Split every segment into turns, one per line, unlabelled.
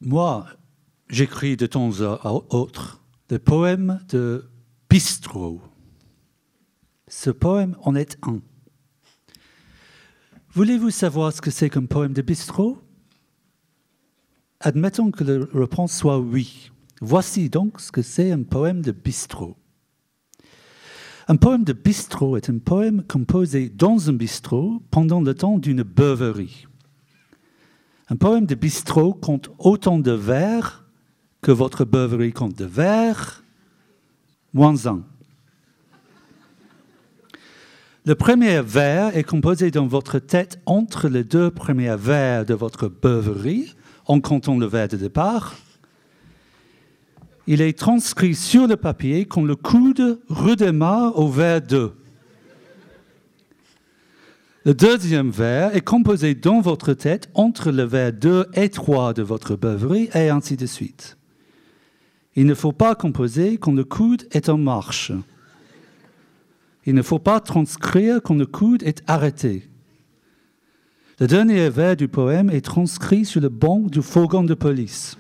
Moi, j'écris de temps à autre des poèmes de bistrot. Ce poème en est un. Voulez-vous savoir ce que c'est qu'un poème de bistrot? Admettons que la réponse soit oui. Voici donc ce que c'est un poème de bistrot. Un poème de bistrot est un poème composé dans un bistrot pendant le temps d'une beuverie. Un poème de bistrot compte autant de vers que votre beuverie compte de verres, moins un. Le premier vers est composé dans votre tête entre les deux premiers vers de votre beuverie, en comptant le vers de départ. Il est transcrit sur le papier quand le coude redémarre au vers 2. Le deuxième vers est composé dans votre tête entre le vers 2 et 3 de votre beuverie, et ainsi de suite. Il ne faut pas composer quand le coude est en marche. Il ne faut pas transcrire quand le coude est arrêté. Le dernier vers du poème est transcrit sur le banc du fourgon de police.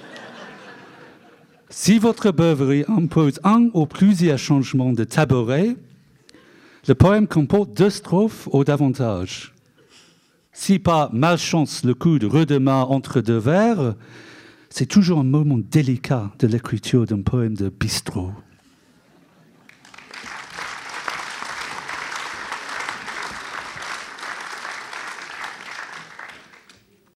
Si votre beuverie impose un ou plusieurs changements de tabouret, le poème comporte 2 strophes ou davantage. Si par malchance le coude redémarre entre 2 vers, c'est toujours un moment délicat de l'écriture d'un poème de bistrot.